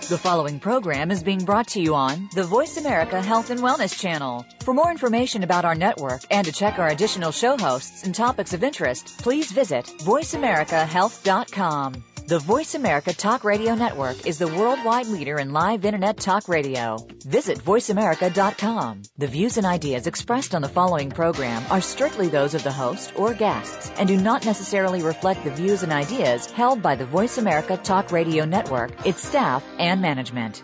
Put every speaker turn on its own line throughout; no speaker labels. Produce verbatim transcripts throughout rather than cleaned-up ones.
The following program is being brought to you on the Voice America Health and Wellness Channel. For more information about our network and to check our additional show hosts and topics of interest, please visit voice america health dot com. The Voice America Talk Radio Network is the worldwide leader in live Internet talk radio. Visit voice america dot com. The views and ideas expressed on the following program are strictly those of the host or guests and do not necessarily reflect the views and ideas held by the Voice America Talk Radio Network, its staff, and management.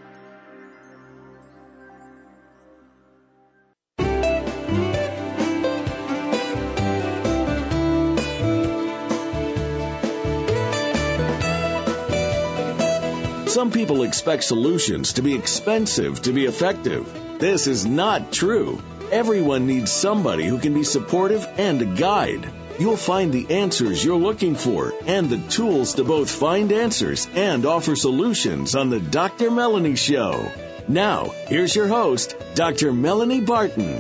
Some people expect solutions to be expensive to be effective. This is not true. Everyone needs somebody who can be supportive and a guide. You'll find the answers you're looking for and the tools to both find answers and offer solutions on the Doctor Melanie Show. Now, here's your host, Doctor Melanie Barton.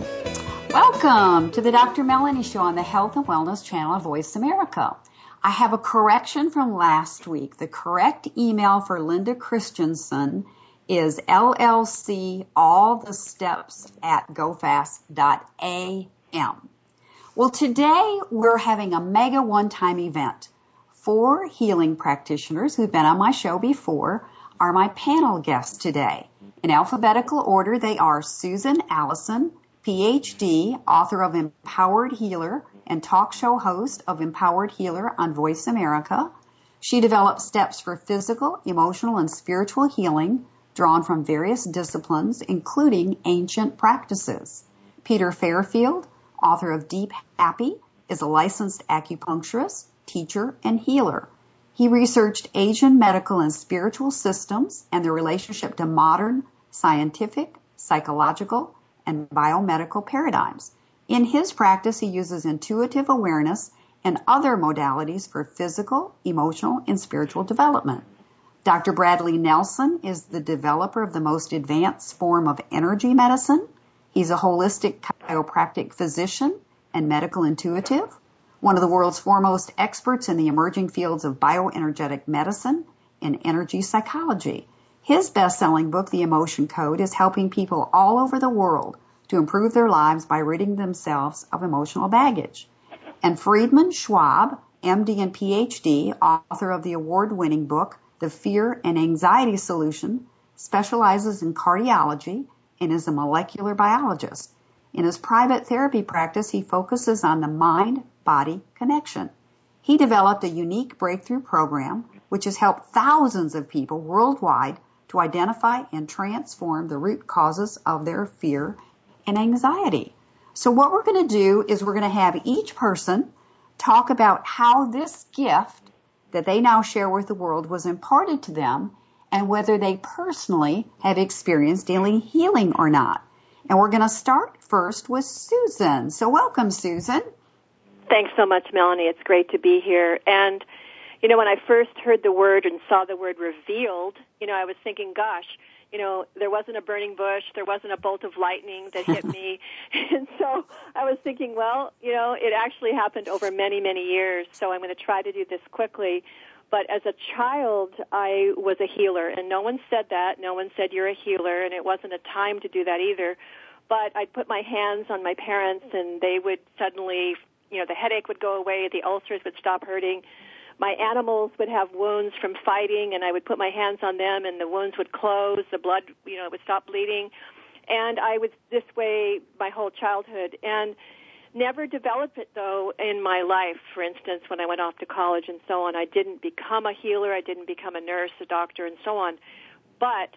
Welcome to the Doctor Melanie Show on the Health and Wellness Channel of Voice America. I have a correction from last week. The correct email for Linda Christensen is L L C all the steps at go fast dot A M. Well, today we're having a mega one-time event. Four healing practitioners who've been on my show before are my panel guests today. In alphabetical order, they are Susan Allison, P H D, author of Empowered Healer, and talk show host of Empowered Healer on Voice America. She develops steps for physical, emotional, and spiritual healing drawn from various disciplines, including ancient practices. Peter Fairfield, author of Deep Happy, is a licensed acupuncturist, teacher, and healer. He researched Asian medical and spiritual systems and their relationship to modern scientific, psychological, and biomedical paradigms. In his practice, he uses intuitive awareness and other modalities for physical, emotional, and spiritual development. Doctor Bradley Nelson is the developer of the most advanced form of energy medicine. He's a holistic chiropractic physician and medical intuitive, one of the world's foremost experts in the emerging fields of bioenergetic medicine and energy psychology. His best-selling book, The Emotion Code, is helping people all over the world to improve their lives by ridding themselves of emotional baggage. And Friedman Schwab, M D and P H D, author of the award-winning book, The Fear and Anxiety Solution, specializes in cardiology and is a molecular biologist. In his private therapy practice, he focuses on the mind-body connection. He developed a unique breakthrough program which has helped thousands of people worldwide to identify and transform the root causes of their fear and anxiety. So what we're going to do is we're going to have each person talk about how this gift that they now share with the world was imparted to them and whether they personally have experienced any healing or not. And we're going to start first with Susan. So welcome, Susan.
Thanks so much, Melanie. It's great to be here. And, you know, when I first heard the word and saw the word revealed, you know, I was thinking, gosh, you know, there wasn't a burning bush, there wasn't a bolt of lightning that hit me. And so I was thinking, well, you know, it actually happened over many, many years, so I'm going to try to do this quickly. But as a child, I was a healer, and no one said that. No one said you're a healer, and it wasn't a time to do that either. But I'd put my hands on my parents, and they would suddenly, you know, the headache would go away, the ulcers would stop hurting. My animals would have wounds from fighting, and I would put my hands on them, and the wounds would close, the blood, you know, would stop bleeding. And I was this way my whole childhood. And never developed it, though, in my life. For instance, when I went off to college and so on, I didn't become a healer, I didn't become a nurse, a doctor, and so on. But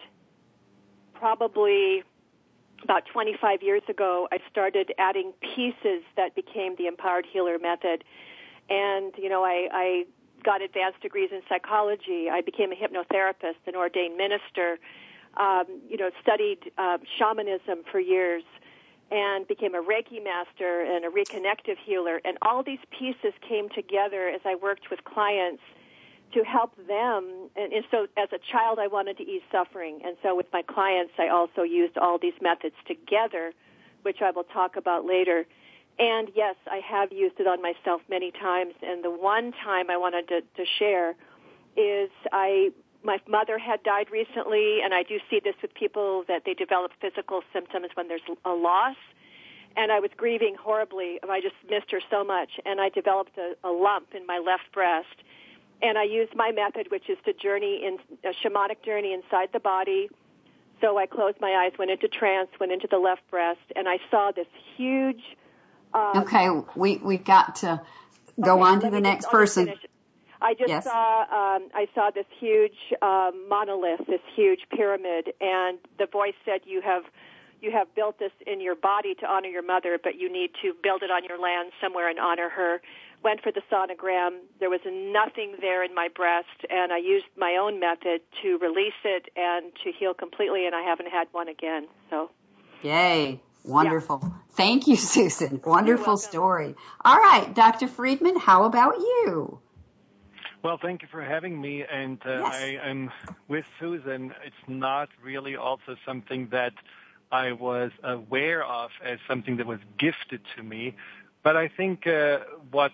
probably about twenty-five years ago, I started adding pieces that became the Empowered Healer method. And, you know, I, I got advanced degrees in psychology. I became a hypnotherapist, an ordained minister, um, you know, studied uh, shamanism for years, and became a Reiki master and a reconnective healer. And all these pieces came together as I worked with clients to help them. And, and so as a child, I wanted to ease suffering. And so with my clients, I also used all these methods together, which I will talk about later. And yes, I have used it on myself many times. And the one time I wanted to, to share is I my mother had died recently, and I do see this with people that they develop physical symptoms when there's a loss. And I was grieving horribly. I just missed her so much, and I developed a, a lump in my left breast. And I used my method, which is to journey in a shamanic journey inside the body. So I closed my eyes, went into trance, went into the left breast, and I saw this huge. Um,
okay, we we've got to go
okay,
on to the next
just,
person.
Just I just
yes.
saw um, I saw this huge um, monolith, this huge pyramid, and the voice said, "You have you have built this in your body to honor your mother, but you need to build it on your land somewhere and honor her." Went for the sonogram. There was nothing there in my breast, and I used my own method to release it and to heal completely, and I haven't had one again. So,
yay. Wonderful. Yeah. Thank you, Susan. Wonderful story. All right, Doctor Friedman, how about you?
Well, thank you for having me, and uh,
yes.
I am with Susan. It's not really also something that I was aware of as something that was gifted to me, but I think uh, what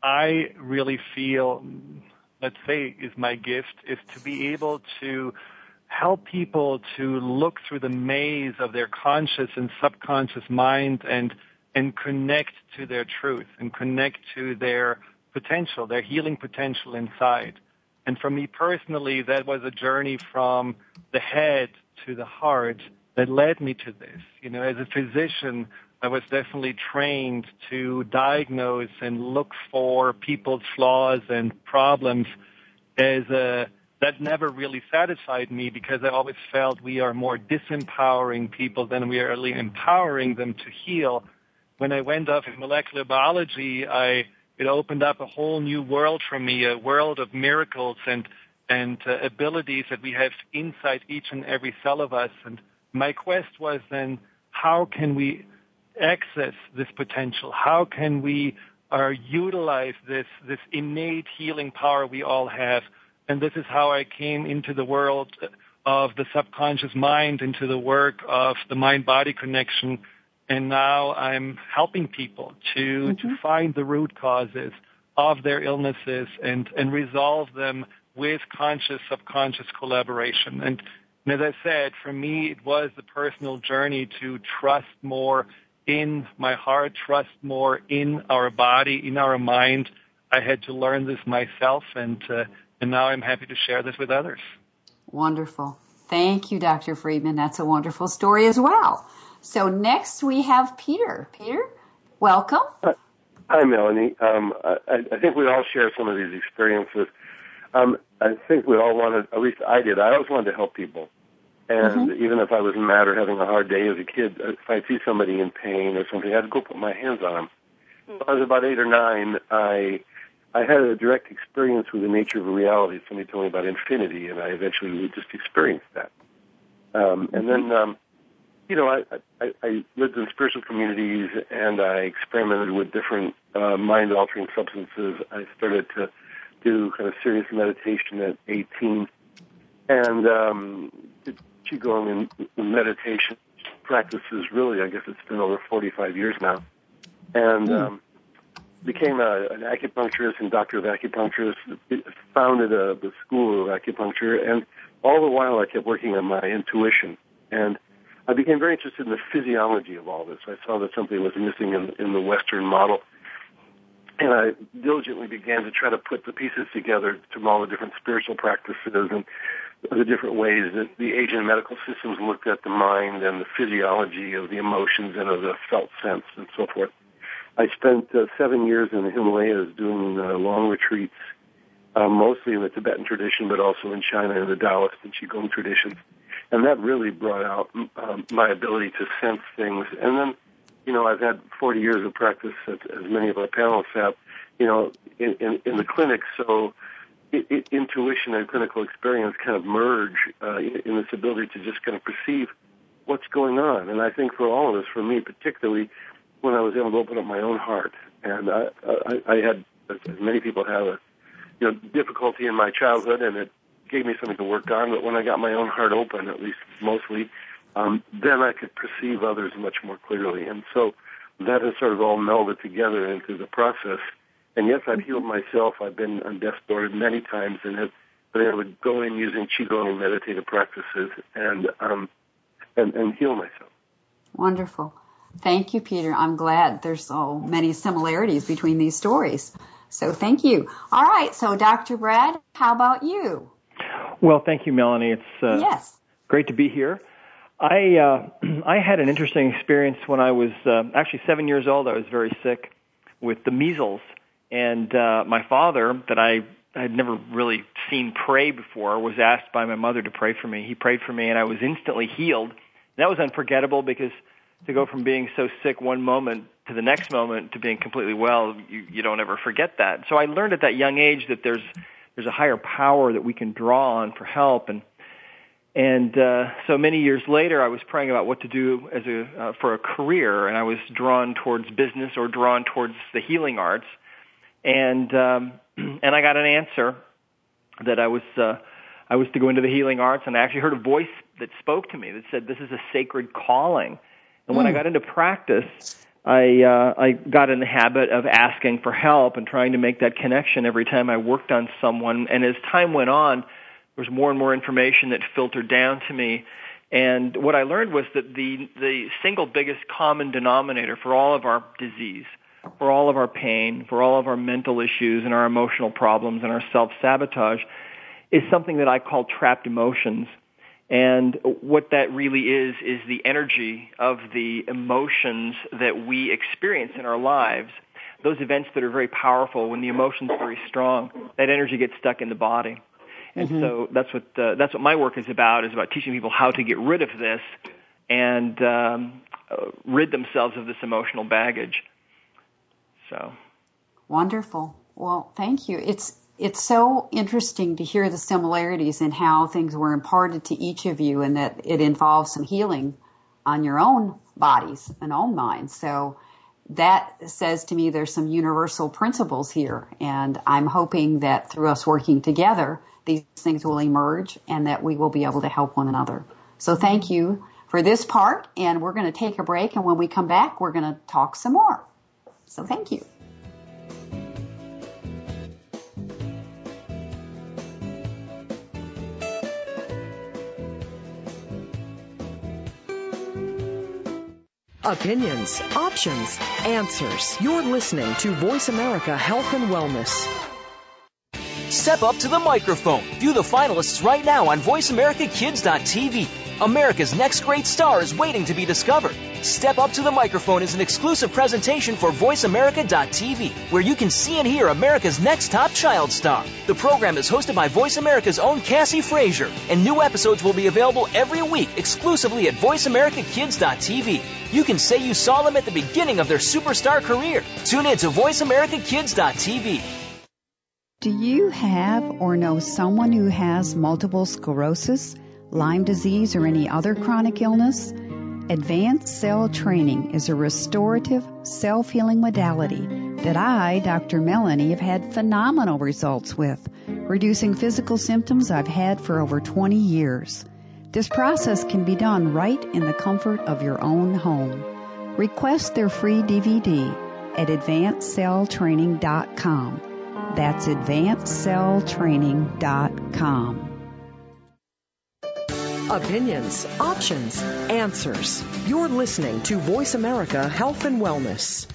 I really feel, let's say, is my gift is to be able to help people to look through the maze of their conscious and subconscious mind and and connect to their truth and connect to their potential, their healing potential inside. And for me personally, that was a journey from the head to the heart that led me to this. You know, as a physician, I was definitely trained to diagnose and look for people's flaws and problems as a, that never really satisfied me because I always felt we are more disempowering people than we are really empowering them to heal. When I went off in molecular biology, I it opened up a whole new world for me, a world of miracles and and uh, abilities that we have inside each and every cell of us. And my quest was then, how can we access this potential? How can we uh, utilize this this innate healing power we all have? And this is how I came into the world of the subconscious mind, into the work of the mind-body connection. And now I'm helping people to, mm-hmm. to find the root causes of their illnesses and, and resolve them with conscious, subconscious collaboration. And, and as I said, for me, it was the personal journey to trust more in my heart, trust more in our body, in our mind. I had to learn this myself, and uh, and now I'm happy to share this with others.
Wonderful. Thank you, Doctor Friedman. That's a wonderful story as well. So next we have Peter. Peter, welcome.
Uh, hi, Melanie. Um, I, I think we all share some of these experiences. Um, I think we all wanted, at least I did, I always wanted to help people. And mm-hmm. even if I was mad or having a hard day as a kid, if I see somebody in pain or something, I'd go put my hands on them. Mm-hmm. When I was about eight or nine, I I had a direct experience with the nature of reality. Somebody told me about infinity, and I eventually just experienced that. Um, and then, um, you know, I, I, I lived in spiritual communities, and I experimented with different uh, mind-altering substances. I started to do kind of serious meditation at eighteen, and um, Qigong and meditation practices, really, I guess it's been over forty-five years now, and um, became a, an acupuncturist and doctor of acupuncturist, founded a, the school of acupuncture, and all the while I kept working on my intuition, and I became very interested in the physiology of all this. I saw that something was missing in, in the Western model, and I diligently began to try to put the pieces together from all the different spiritual practices and the different ways that the Asian medical systems looked at the mind and the physiology of the emotions and of the felt sense and so forth. I spent uh, seven years in the Himalayas doing uh, long retreats, uh, mostly in the Tibetan tradition, but also in China in the Taoist and Qigong traditions. And that really brought out um, my ability to sense things. And then, you know, I've had forty years of practice, as, as many of our panelists have, you know, in, in, in the clinic. So it, it, intuition and clinical experience kind of merge uh, in, in this ability to just kind of perceive what's going on. And I think for all of us, for me particularly, when I was able to open up my own heart, and I, I, I had, as many people have, a you know, difficulty in my childhood, and it gave me something to work on. But when I got my own heart open, at least mostly, um, then I could perceive others much more clearly. And so that has sort of all melded together into the process. And yes, I've healed myself. I've been on death's door many times and have but I would go in using Qigong meditative practices and um, and, and heal myself.
Wonderful. Thank you, Peter. I'm glad there's so many similarities between these stories. So thank you. All right. So Doctor Brad, how about you?
Well, thank you, Melanie. It's uh,
yes.
great to be here. I uh, I had an interesting experience when I was uh, actually seven years old. I was very sick with the measles, and uh, my father, that I had never really seen pray before, was asked by my mother to pray for me. He prayed for me, and I was instantly healed. That was unforgettable because to go from being so sick one moment to the next moment to being completely well, you, you don't ever forget that. So I learned at that young age that there's there's a higher power that we can draw on for help. And and uh, so many years later, I was praying about what to do as a uh, for a career, and I was drawn towards business or drawn towards the healing arts. And um, and I got an answer that I was uh, I was to go into the healing arts, and I actually heard a voice that spoke to me that said, "This is a sacred calling." And when mm. I got into practice, I uh, I got in the habit of asking for help and trying to make that connection every time I worked on someone. And as time went on, there was more and more information that filtered down to me. And what I learned was that the the single biggest common denominator for all of our disease, for all of our pain, for all of our mental issues and our emotional problems and our self-sabotage is something that I call trapped emotions. And what that really is, is the energy of the emotions that we experience in our lives. Those events that are very powerful, when the emotion's very strong, that energy gets stuck in the body. And mm-hmm. so that's what uh, that's what my work is about, is about teaching people how to get rid of this and um, uh, rid themselves of this emotional baggage. So,
wonderful. Well, thank you. It's It's so interesting to hear the similarities in how things were imparted to each of you, and that it involves some healing on your own bodies and own minds. So that says to me there's some universal principles here, and I'm hoping that through us working together, these things will emerge and that we will be able to help one another. So thank you for this part, and we're going to take a break, and when we come back, we're going to talk some more. So thank you.
Opinions, options, answers. You're listening to Voice America Health and Wellness.
Step up to the microphone. View the finalists right now on voice america kids dot t v. America's next great star is waiting to be discovered. Step Up to the Microphone is an exclusive presentation for voice america dot t v, where you can see and hear America's next top child star. The program is hosted by Voice America's own Cassie Frazier, and new episodes will be available every week exclusively at voice america kids dot t v. You can say you saw them at the beginning of their superstar career. Tune in to voice america kids dot t v.
Do you have or know someone who has multiple sclerosis, Lyme disease, or any other chronic illness? Advanced Cell Training is a restorative, self-healing modality that I, Doctor Melanie, have had phenomenal results with, reducing physical symptoms I've had for over twenty years. This process can be done right in the comfort of your own home. Request their free D V D at advanced cell training dot com. That's advanced cell training dot com.
Opinions, options, answers. You're listening to Voice America Health and Wellness.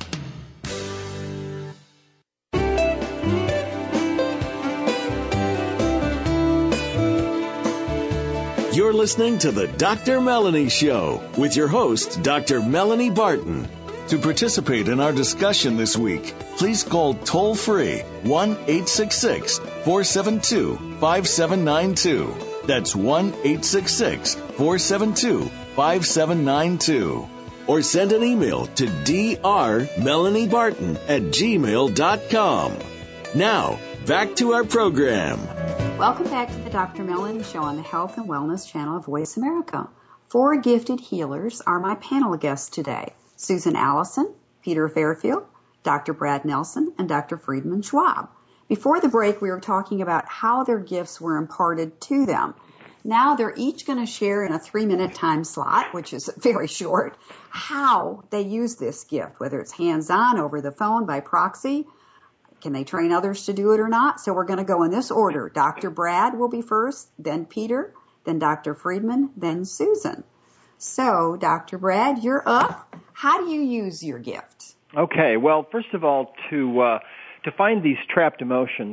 You're listening to the Doctor Melanie Show with your host, Doctor Melanie Barton. To participate in our discussion this week, please call toll-free one eight six six, four seven two, five seven nine two. That's one eight six six, four seven two, five seven nine two. Or send an email to drmelaniebarton at gmail dot com. Now, back to our program.
Welcome back to the Doctor Melanie Show on the Health and Wellness channel of Voice America. Four gifted healers are my panel guests today: Susan Allison, Peter Fairfield, Doctor Brad Nelson, and Doctor Friedemann Schwab. Before the break, we were talking about how their gifts were imparted to them. Now they're each going to share in a three-minute time slot, which is very short, how they use this gift, whether it's hands-on, over the phone, by proxy, can they train others to do it or not? So we're going to go in this order. Doctor Brad will be first, then Peter, then Doctor Friedman, then Susan. So, Doctor Brad, you're up. How do you use your gift?
Okay. Well, first of all, to uh, to find these trapped emotions,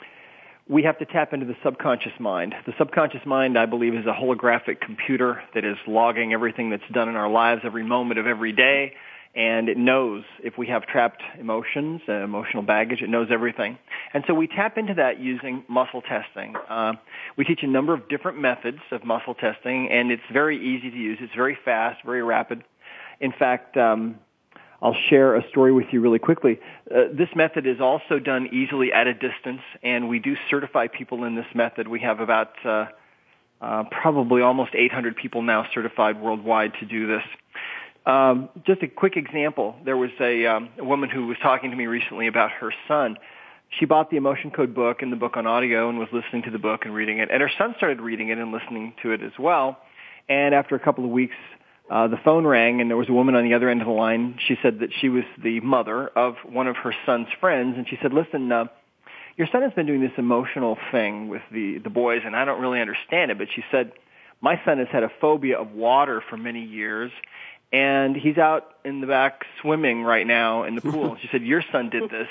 we have to tap into the subconscious mind. The subconscious mind, I believe, is a holographic computer that is logging everything that's done in our lives every moment of every day, and it knows if we have trapped emotions, uh, emotional baggage, it knows everything. And so we tap into that using muscle testing. Uh, we teach a number of different methods of muscle testing, and it's very easy to use. It's very fast, very rapid. In fact, um, I'll share a story with you really quickly. Uh, this method is also done easily at a distance, and we do certify people in this method. We have about uh, uh, probably almost eight hundred people now certified worldwide to do this. Um, just a quick example. There was a, um, a woman who was talking to me recently about her son. She bought the Emotion Code book and the book on audio and was listening to the book and reading it. And her son started reading it and listening to it as well. And after a couple of weeks, uh, the phone rang and there was a woman on the other end of the line. She said that she was the mother of one of her son's friends. And she said, listen, uh, your son has been doing this emotional thing with the, the boys, and I don't really understand it. But she said, my son has had a phobia of water for many years, and he's out in the back swimming right now in the pool. She said, your son did this,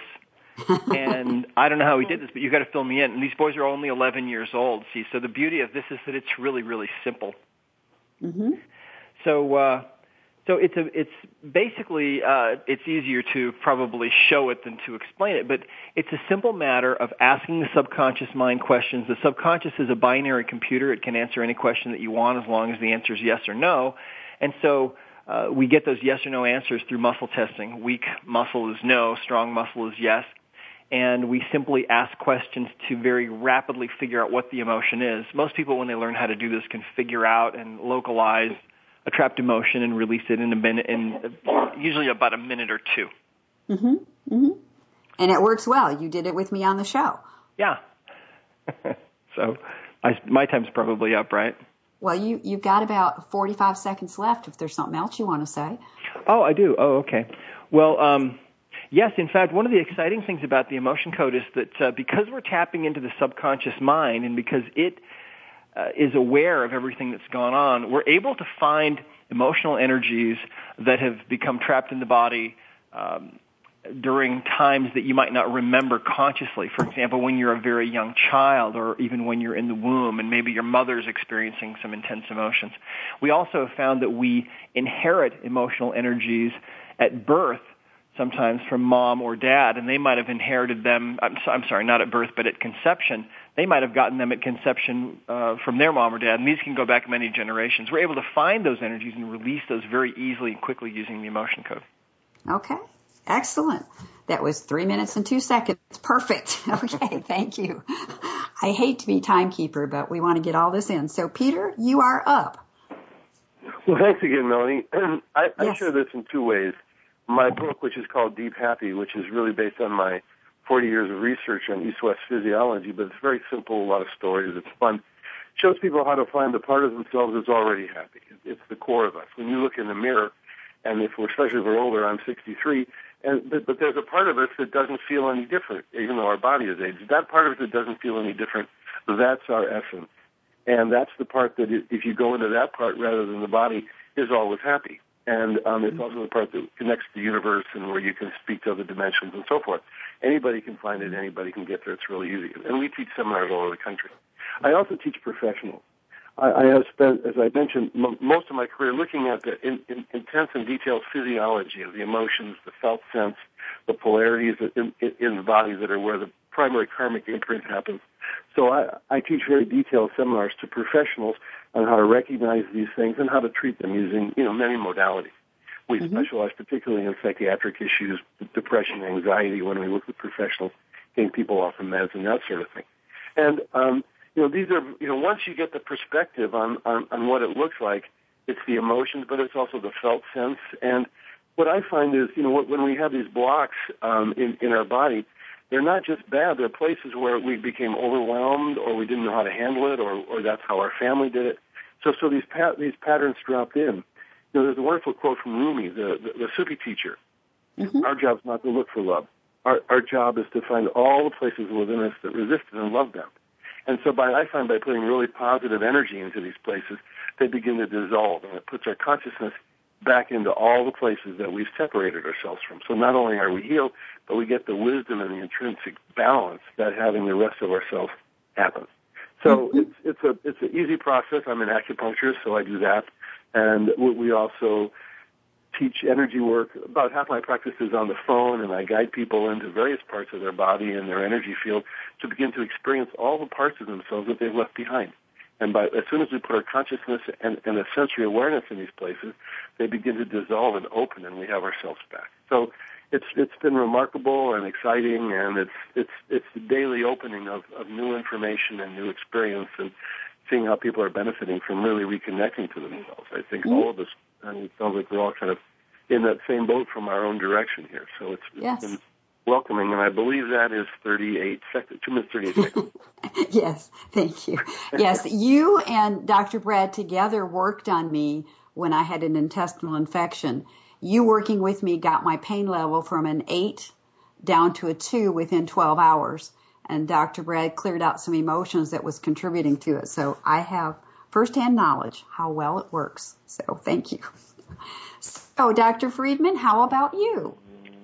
and I don't know how he did this, but you got to fill me in. And these boys are only eleven years old. See, so the beauty of this is that it's really, really simple.
Mm-hmm.
So, uh, so it's a, it's basically, uh, it's easier to probably show it than to explain it, but it's a simple matter of asking the subconscious mind questions. The subconscious is a binary computer. It can answer any question that you want as long as the answer is yes or no. And so, Uh, we get those yes or no answers through muscle testing. Weak muscle is no, strong muscle is yes. And we simply ask questions to very rapidly figure out what the emotion is. Most people, when they learn how to do this, can figure out and localize a trapped emotion and release it in a minute, in usually about a minute or two.
Mm-hmm. Mm-hmm. And it works well. You did it with me on the show.
Yeah. So I, my time's probably up, right?
Well, you, you've got about forty-five seconds left if there's something else you want to say.
Oh, I do. Oh, okay. Well, um, yes, in fact, one of the exciting things about the Emotion Code is that uh, because we're tapping into the subconscious mind and because it uh, is aware of everything that's gone on, we're able to find emotional energies that have become trapped in the body um, during times that you might not remember consciously. For example, when you're a very young child or even when you're in the womb and maybe your mother's experiencing some intense emotions. We also have found that we inherit emotional energies at birth, sometimes from mom or dad, and they might have inherited them, I'm, so, I'm sorry, not at birth, but at conception. They might have gotten them at conception uh, from their mom or dad, and these can go back many generations. We're able to find those energies and release those very easily and quickly using the Emotion Code.
Okay. Excellent. That was three minutes and two seconds. Perfect. Okay, thank you. I hate to be timekeeper, but we want to get all this in. So, Peter, you are up.
Well, thanks again, Melanie. I, I
Yes.
share this in two ways. My book, which is called Deep Happy, which is really based on my forty years of research on East-West physiology, but it's very simple, a lot of stories, it's fun. Shows people how to find the part of themselves that's already happy. It's the core of us. When you look in the mirror, and if we're, especially if we're older, I'm sixty-three, and but, but there's a part of us that doesn't feel any different, even though our body is aged. That part of us that doesn't feel any different, that's our essence. And that's the part that, if you go into that part rather than the body, is always happy. And um, it's also the part that connects the universe and where you can speak to other dimensions and so forth. Anybody can find it. Anybody can get there. It's really easy. And we teach seminars all over the country. I also teach professionals. I, I have spent, as I mentioned, m- most of my career looking at the in, in, intense and detailed physiology of the emotions, the felt sense, the polarities in, in, in the body that are where the primary karmic imprint happens. So I, I teach very detailed seminars to professionals on how to recognize these things and how to treat them using, you know, many modalities. We mm-hmm. specialize particularly in psychiatric issues, depression, anxiety, when we look at professionals, getting people off of meds and that sort of thing. And, um, you know, these are, you know, once you get the perspective on, on, on what it looks like, it's the emotions, but it's also the felt sense. And what I find is, you know, when we have these blocks um, in, in our body, they're not just bad. They're places where we became overwhelmed or we didn't know how to handle it or, or that's how our family did it. So so these pat, these patterns dropped in. You know, there's a wonderful quote from Rumi, the, the, the Sufi teacher. Mm-hmm. Our job's not to look for love. our, our job is to find all the places within us that resist it and love them. And so by, I find by putting really positive energy into these places, they begin to dissolve, and it puts our consciousness back into all the places that we've separated ourselves from. So not only are we healed, but we get the wisdom and the intrinsic balance that having the rest of ourselves happens. So mm-hmm. it's it's a it's an easy process. I'm an acupuncturist, so I do that, and we also teach energy work. About half my practice is on the phone, and I guide people into various parts of their body and their energy field to begin to experience all the parts of themselves that they've left behind. And by, as soon as we put our consciousness and, and a sensory awareness in these places, they begin to dissolve and open, and we have ourselves back. So it's it's been remarkable and exciting, and it's it's it's the daily opening of, of new information and new experience, and seeing how people are benefiting from really reconnecting to themselves. I think mm-hmm. all of us, and it sounds like we're all kind of in that same boat from our own direction here. So it's, it's
yes.
been welcoming, and I believe that is thirty-eight seconds, two minutes, thirty-eight seconds.
Yes, thank you. Yes, you and Doctor Brad together worked on me when I had an intestinal infection. You working with me got my pain level from an eight down to a two within twelve hours. And Doctor Brad cleared out some emotions that was contributing to it. So I have firsthand knowledge how well it works. So thank you. So Doctor Friedman, how about you?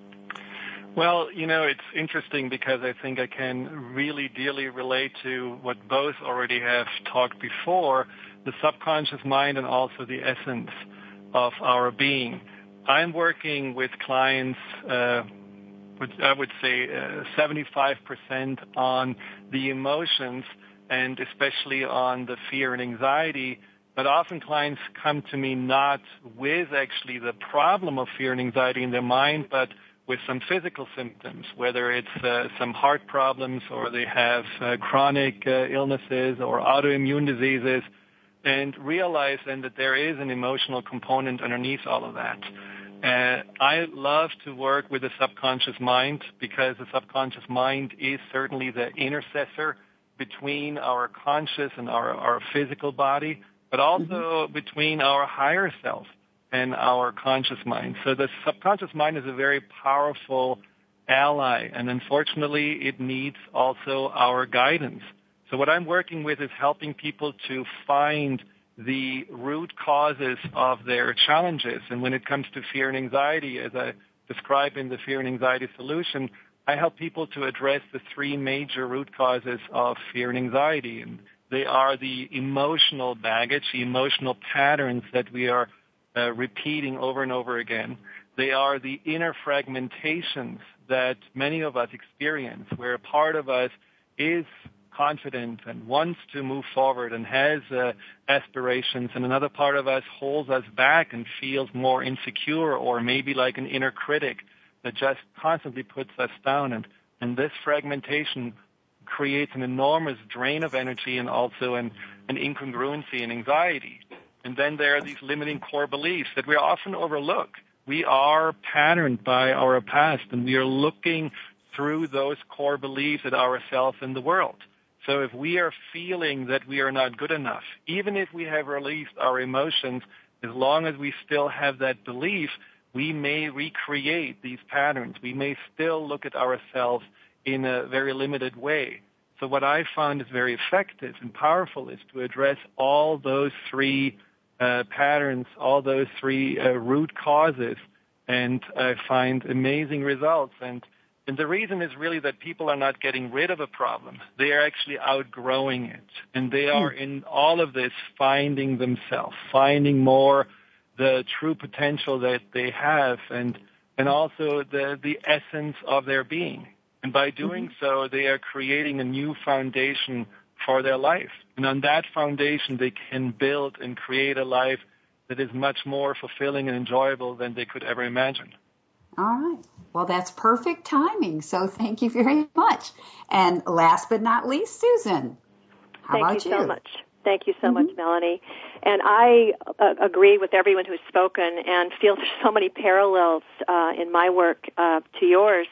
Well, you know, it's interesting because I think I can really dearly relate to what both already have talked before, the subconscious mind and also the essence of our being. I'm working with clients, uh, which I would say uh, seventy-five percent on the emotions and especially on the fear and anxiety. But often clients come to me not with actually the problem of fear and anxiety in their mind, but with some physical symptoms, whether it's uh, some heart problems or they have uh, chronic uh, illnesses or autoimmune diseases, and realize then that there is an emotional component underneath all of that. Uh, I love to work with the subconscious mind because the subconscious mind is certainly the intercessor between our conscious and our, our physical body, but also mm-hmm. between our higher self and our conscious mind. So the subconscious mind is a very powerful ally, and unfortunately it needs also our guidance. So what I'm working with is helping people to find the root causes of their challenges. And when it comes to fear and anxiety, as I describe in the Fear and Anxiety Solution, I help people to address the three major root causes of fear and anxiety. And they are the emotional baggage, the emotional patterns that we are uh, repeating over and over again. They are the inner fragmentations that many of us experience, where a part of us is confident and wants to move forward and has uh, aspirations, and another part of us holds us back and feels more insecure, or maybe like an inner critic that just constantly puts us down. And, and this fragmentation creates an enormous drain of energy and also an, an incongruency and anxiety. And then there are these limiting core beliefs that we often overlook. We are patterned by our past, and we are looking through those core beliefs at ourselves and the world. So if we are feeling that we are not good enough, even if we have released our emotions, as long as we still have that belief, we may recreate these patterns. We may still look at ourselves in a very limited way. So what I found is very effective and powerful is to address all those three uh, patterns, all those three uh, root causes, and I find amazing results. And And the reason is really that people are not getting rid of a problem. They are actually outgrowing it. And they are in all of this finding themselves, finding more the true potential that they have, and and also the, the essence of their being. And by doing mm-hmm. so, they are creating a new foundation for their life. And on that foundation, they can build and create a life that is much more fulfilling and enjoyable than they could ever imagine.
All right. Well, that's perfect timing. So thank you very much. And last but not least, Susan, how
Thank
about
you
you?
so much. Thank you so
mm-hmm.
much, Melanie. And I uh, agree with everyone who's spoken and feel there's so many parallels uh, in my work uh, to yours.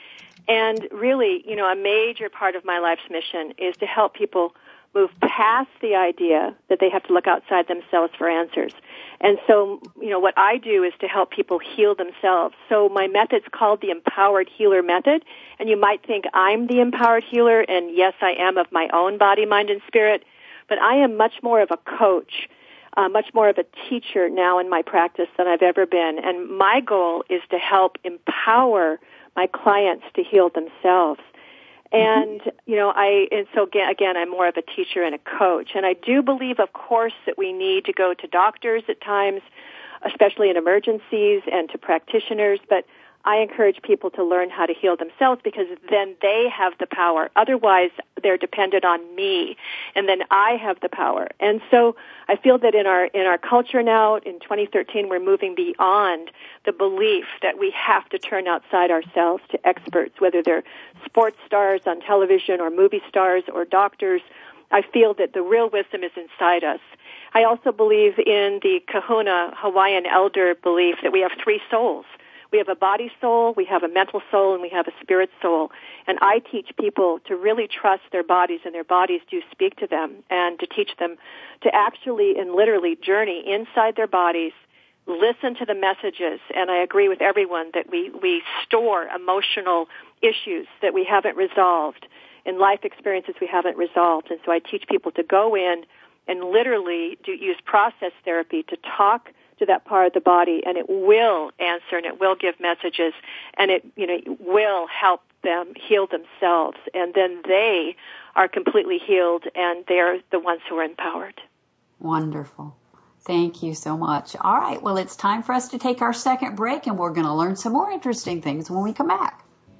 And really, you know, a major part of my life's mission is to help people move past the idea that they have to look outside themselves for answers And so, you know, what I do is to help people heal themselves. So my method's called the Empowered Healer Method, and you might think I'm the empowered healer, and yes, I am of my own body, mind, and spirit, but I am much more of a coach, uh, much more of a teacher now in my practice than I've ever been. And my goal is to help empower my clients to heal themselves. And, you know, I, and so again, again, I'm more of a teacher and a coach. And I do believe, of course, that we need to go to doctors at times, especially in emergencies, and to practitioners, but I encourage people to learn how to heal themselves, because then they have the power. Otherwise, they're dependent on me, and then I have the power. And so I feel that in our in our culture now, in twenty thirteen, we're moving beyond the belief that we have to turn outside ourselves to experts, whether they're sports stars on television or movie stars or doctors. I feel that the real wisdom is inside us. I also believe in the Kahuna Hawaiian elder belief that we have three souls. We have a body soul, we have a mental soul, and we have a spirit soul. And I teach people to really trust their bodies, and their bodies do speak to them, and to teach them to actually and literally journey inside their bodies, listen to the messages. And I agree with everyone that we, we store emotional issues that we haven't resolved, and life experiences we haven't resolved. And so I teach people to go in and literally do use process therapy to talk to that part of the body, and it will answer, and it will give messages, and it, you know, will help them heal themselves, and then they are completely healed, and they're the ones who are empowered.
Wonderful. Thank you so much. All right, well, it's time for us to take our second break, and we're going to learn some more interesting things when we come back.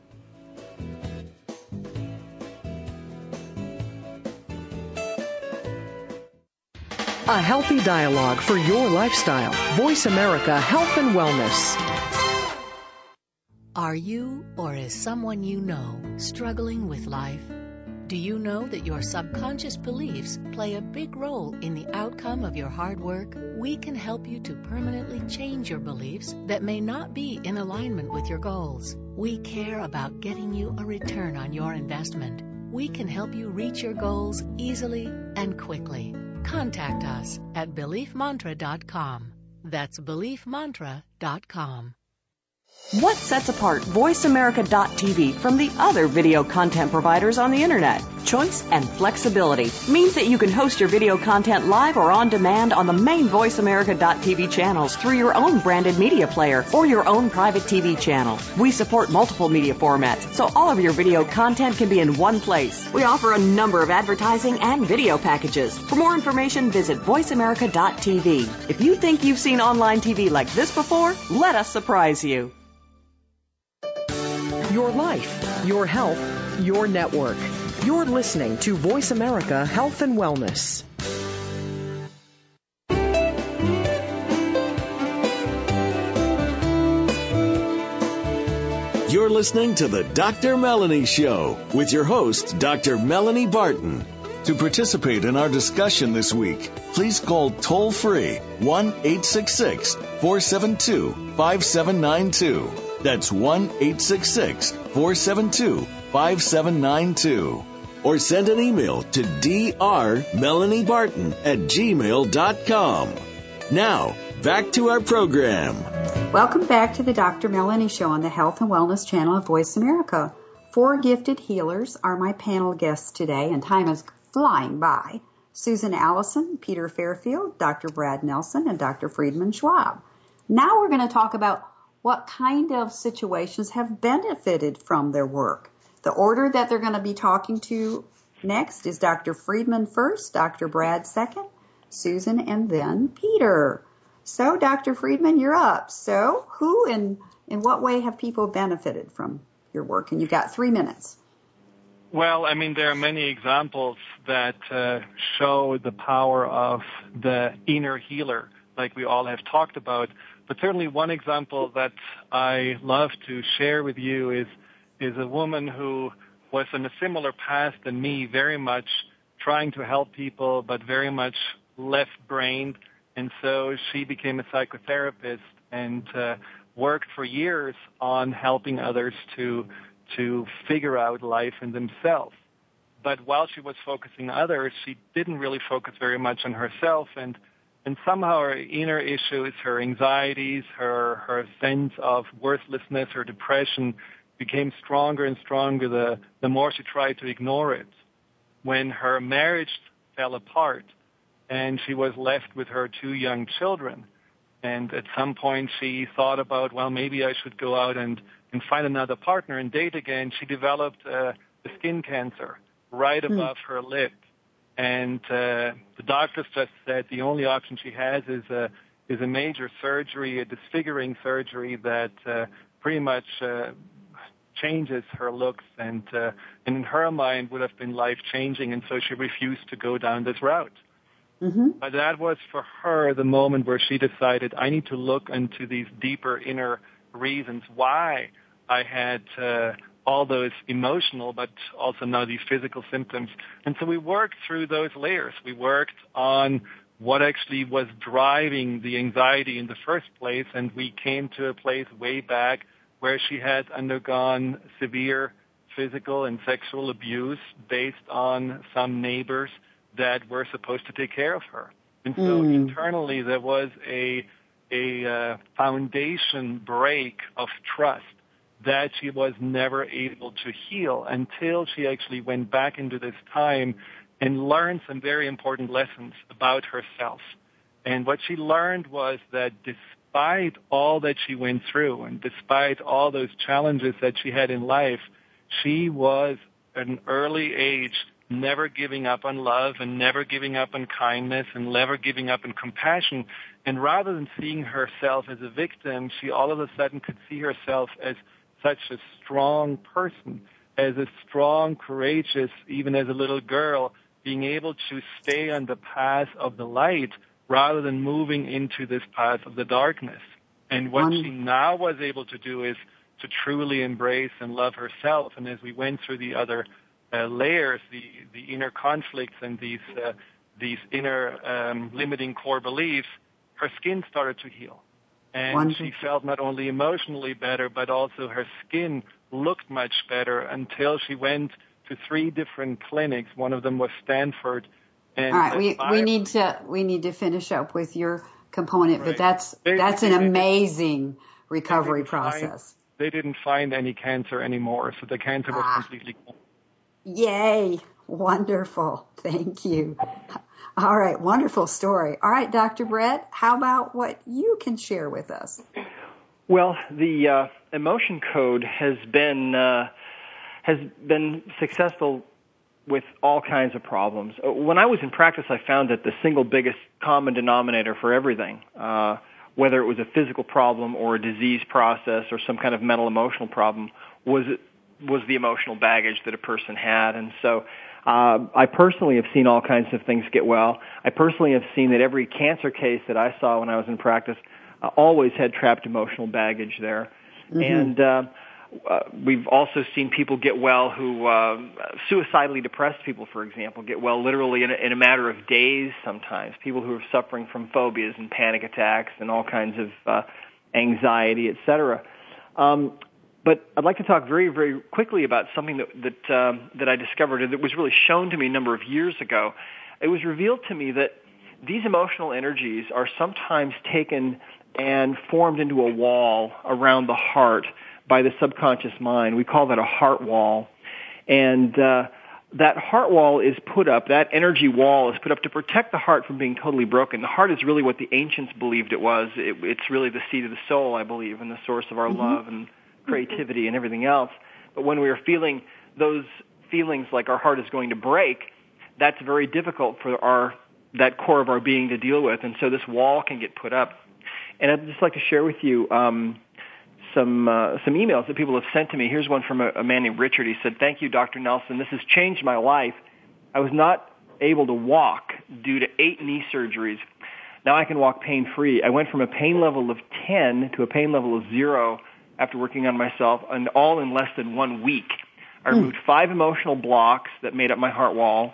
A healthy dialogue for your lifestyle. Voice America Health and Wellness.
Are you, or is someone you know, struggling with life? Do you know that your subconscious beliefs play a big role in the outcome of your hard work? We can help you to permanently change your beliefs that may not be in alignment with your goals. We care about getting you a return on your investment. We can help you reach your goals easily and quickly. Contact us at belief mantra dot com. That's belief mantra dot com.
What sets apart voice america dot t v from the other video content providers on the Internet? Choice and flexibility means that you can host your video content live or on demand on the main voice america dot t v channels through your own branded media player or your own private T V channel. We support multiple media formats, so all of your video content can be in one place. We offer a number of advertising and video packages. For more information, visit voice america dot t v. If you think you've seen online T V like this before, let us surprise you.
Your life, your health, your network. You're listening to Voice America Health and Wellness.
You're listening to the Doctor Melanie Show with your host, Doctor Melanie Barton. To participate in our discussion this week, please call toll-free one eight six six, four seven two, five seven nine two. That's one eight six six, four seven two, five seven nine two. Or send an email to drmelaniebarton at gmail dot com. Now, back to our program.
Welcome back to the Doctor Melanie Show on the Health and Wellness channel of Voice America. Four gifted healers are my panel guests today, and time is flying by. Susan Allison, Peter Fairfield, Doctor Brad Nelson, and Doctor Friedman Schwab. Now we're going to talk about what kind of situations have benefited from their work. The order that they're going to be talking to next is Doctor Friedman first, Doctor Brad second, Susan, and then Peter. So, Doctor Friedman, you're up. So, who and in what way have people benefited from your work? And you've got three minutes.
Well, I mean, there are many examples that uh, show the power of the inner healer, like we all have talked about. But certainly one example that I love to share with you is is a woman who was on a similar path than me, very much trying to help people, but very much left-brained. And so she became a psychotherapist and uh, worked for years on helping others to to figure out life in themselves. But while she was focusing on others, she didn't really focus very much on herself. And And somehow her inner issues, her anxieties, her, her sense of worthlessness, her depression became stronger and stronger the, the more she tried to ignore it. When her marriage fell apart and she was left with her two young children, and at some point she thought about, well, maybe I should go out and, and find another partner and date again, she developed uh, a skin cancer right
Hmm.
above her lip. And uh, the doctors just said the only option she has is a, is a major surgery, a disfiguring surgery that uh, pretty much uh, changes her looks and, uh, and in her mind would have been life-changing, and so she refused to go down this route.
Mm-hmm.
But that was for her the moment where she decided, I need to look into these deeper inner reasons why I had uh, all those emotional but also now these physical symptoms. And so we worked through those layers. We worked on what actually was driving the anxiety in the first place, and we came to a place way back where she had undergone severe physical and sexual abuse based on some neighbors that were supposed to take care of her. And so
Mm.
internally there was a, a uh, foundation break of trust that she was never able to heal until she actually went back into this time and learned some very important lessons about herself. And what she learned was that despite all that she went through and despite all those challenges that she had in life, she was at an early age never giving up on love and never giving up on kindness and never giving up on compassion. And rather than seeing herself as a victim, she all of a sudden could see herself as such a strong person, as a strong, courageous, even as a little girl, being able to stay on the path of the light rather than moving into this path of the darkness. And what she now was able to do is to truly embrace and love herself. And as we went through the other uh, layers, the, the inner conflicts and these, uh, these inner um, limiting core beliefs, her skin started to heal. And
Wonderful.
she felt not only emotionally better, but also her skin looked much better until she went to three different clinics. One of them was Stanford. And
All right, we,
five,
we need to we need to finish up with your component,
Right.
but that's
They-
that's
they-
an
they-
amazing recovery
didn't find-
process.
they didn't find any cancer anymore, so the cancer was
Ah.
completely gone.
Yay! Wonderful. Thank you. All right, wonderful story. All right, Doctor Brett, how about what you can share with us?
Well, the uh, emotion code has been uh, has been successful with all kinds of problems. When I was in practice, I found that the single biggest common denominator for everything, uh, whether it was a physical problem or a disease process or some kind of mental emotional problem, was was the emotional baggage that a person had. And so uh, I personally have seen all kinds of things get well. I personally have seen that every cancer case that I saw when I was in practice uh, always had trapped emotional baggage there.
Mm-hmm.
And uh, uh, we've also seen people get well who, uh, suicidally depressed people, for example, get well literally in a, in a matter of days sometimes. People who are suffering from phobias and panic attacks and all kinds of uh, anxiety, et cetera. Um, But I'd like to talk very, very quickly about something that that, um, that I discovered and that was really shown to me a number of years ago. It was revealed to me that these emotional energies are sometimes taken and formed into a wall around the heart by the subconscious mind. We call that a heart wall. And uh, that heart wall is put up, that energy wall is put up to protect the heart from being totally broken. The heart is really what the ancients believed it was. It, it's really the seat of the soul, I believe, and the source of our mm-hmm. love and creativity and everything else. But when we are feeling those feelings like our heart is going to break, that's very difficult for our that core of our being to deal with. And so this wall can get put up. And I'd just like to share with you um, some uh, some emails that people have sent to me. Here's one from a, a man named Richard. He said, "Thank you, Doctor Nelson. This has changed my life. I was not able to walk due to eight knee surgeries. Now I can walk pain-free. I went from a pain level of ten to a pain level of zero after working on myself, and all in less than one week. I removed five emotional blocks that made up my heart wall,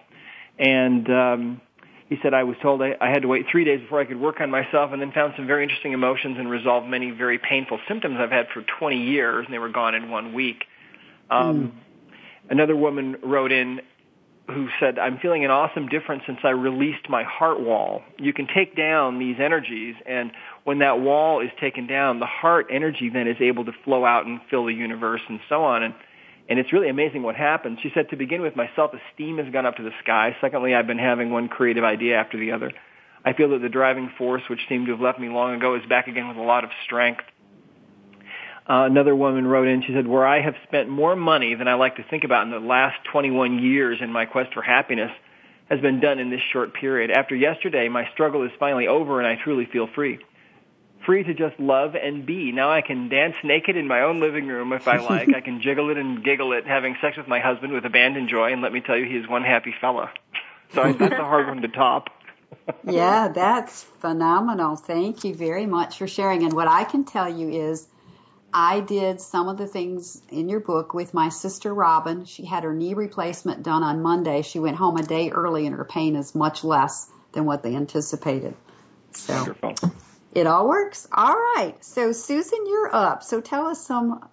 and um, he said I was told I, I had to wait three days before I could work on myself, and then found some very interesting emotions and resolved many very painful symptoms I've had for twenty years, and they were gone in one week. Um, mm. Another woman wrote in who said, I'm feeling an awesome difference since I released my heart wall. You can take down these energies, and when that wall is taken down, the heart energy then is able to flow out and fill the universe and so on. And, and it's really amazing what happens. She said, to begin with, my self-esteem has gone up to the sky. Secondly, I've been having one creative idea after the other. I feel that the driving force, which seemed to have left me long ago, is back again with a lot of strength. Uh, another woman wrote in, she said, where I have spent more money than I like to think about in the last twenty-one years in my quest for happiness has been done in this short period. After yesterday, my struggle is finally over and I truly feel free. Free to just love and be. Now I can dance naked in my own living room if I like. I can jiggle it and giggle it, having sex with my husband with abandon joy, and let me tell you, he is one happy fella. So I, that's a hard one to top.
Yeah, that's phenomenal. Thank you very much for sharing. And what I can tell you is I did some of the things in your book with my sister Robin. She had her knee replacement done on Monday. She went home a day early and her pain is much less than what they anticipated. So
wonderful.
It all works. All right. So Susan, you're up. So tell us some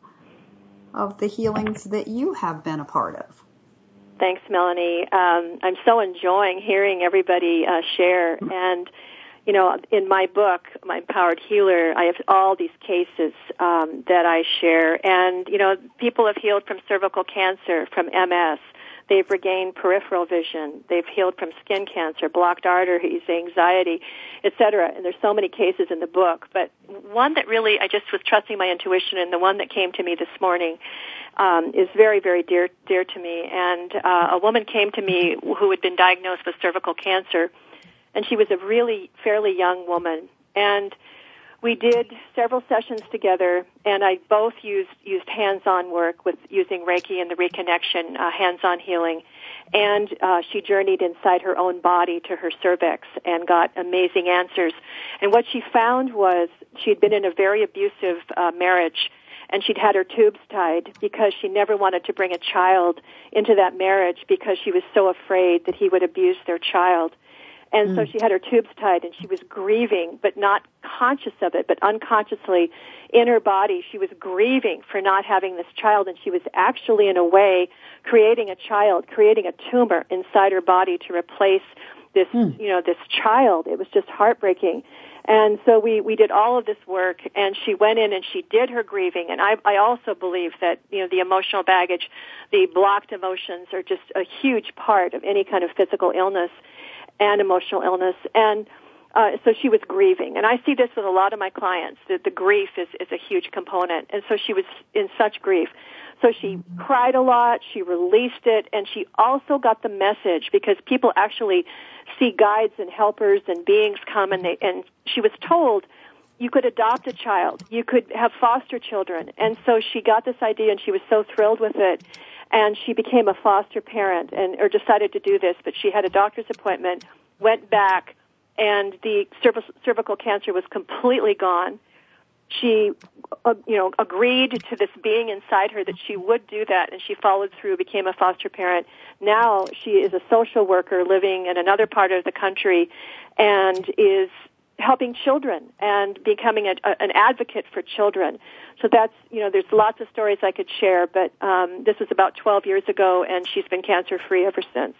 of the healings that you have been a part of.
Thanks, Melanie. Um, I'm so enjoying hearing everybody uh, share. And, you know, in my book, My Empowered Healer, I have all these cases um, that I share. And, you know, people have healed from cervical cancer, from M S. They've regained peripheral vision. They've healed from skin cancer, blocked arteries, anxiety, et cetera. And there's so many cases in the book. But one that really, I just was trusting my intuition, and the one that came to me this morning um, is very, very dear, dear to me. And uh, a woman came to me who had been diagnosed with cervical cancer, and she was a really fairly young woman. And we did several sessions together, and I both used used hands-on work with using Reiki and the reconnection, uh, hands-on healing. And uh, she journeyed inside her own body to her cervix and got amazing answers. And what she found was she'd been in a very abusive uh, marriage, and she'd had her tubes tied because she never wanted to bring a child into that marriage because she was so afraid that he would abuse their child. And mm. so she had her tubes tied, and she was grieving, but not conscious of it, but unconsciously in her body, she was grieving for not having this child, and she was actually, in a way, creating a child, creating a tumor inside her body to replace this, mm. you know, this child. It was just heartbreaking. And so we, we did all of this work, and she went in and she did her grieving. And I, I also believe that, you know, the emotional baggage, the blocked emotions are just a huge part of any kind of physical illness and emotional illness. And uh, so she was grieving. And I see this with a lot of my clients, that the grief is, is a huge component. And so she was in such grief. So she cried a lot, she released it, and she also got the message, because people actually see guides and helpers and beings come, and, they, and she was told you could adopt a child, you could have foster children. And so she got this idea, and she was so thrilled with it. And she became a foster parent, and or decided to do this, but she had a doctor's appointment, went back, and the cervical cancer was completely gone. She, uh, you know, agreed to this being inside her that she would do that, and she followed through, became a foster parent. Now she is a social worker living in another part of the country and is helping children and becoming a, a, an advocate for children. So that's, you know, there's lots of stories I could share, but um, this was about twelve years ago, and she's been cancer-free ever since.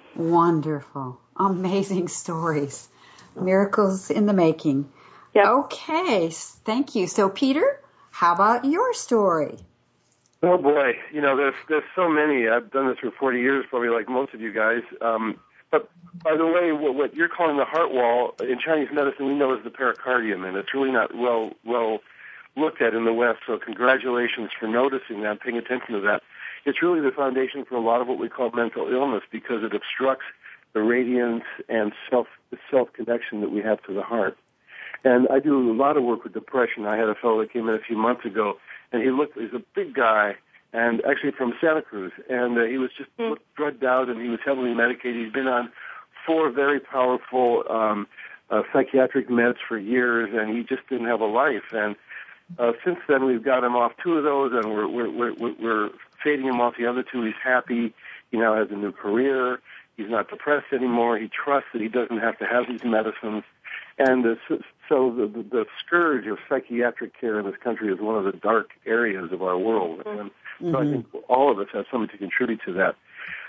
Wonderful. Amazing stories. Miracles in the making.
Yep.
Okay, thank you. So, Peter, how about your story?
Oh, boy. You know, there's there's so many. I've done this for forty years, probably like most of you guys. Um, but, by the way, what, what you're calling the heart wall, in Chinese medicine, we know is the pericardium, and it's really not well well looked at in the West, so congratulations for noticing that, paying attention to that. It's really the foundation for a lot of what we call mental illness, because it obstructs the radiance and self self connection that we have to the heart. And I do a lot of work with depression. I had a fellow that came in a few months ago, and he looked, he's a big guy, and actually from Santa Cruz, and uh, he was just mm. drugged out, and he was heavily medicated. He's been on four very powerful um, uh, psychiatric meds for years, and he just didn't have a life. And uh, since then, we've got him off two of those, and we're we're we're, we're fading him off the other two. He's happy. He now has a new career. He's not depressed anymore. He trusts that he doesn't have to have these medicines. And uh, so the, the, the scourge of psychiatric care in this country is one of the dark areas of our world. And so mm-hmm. I think all of us have something to contribute to that.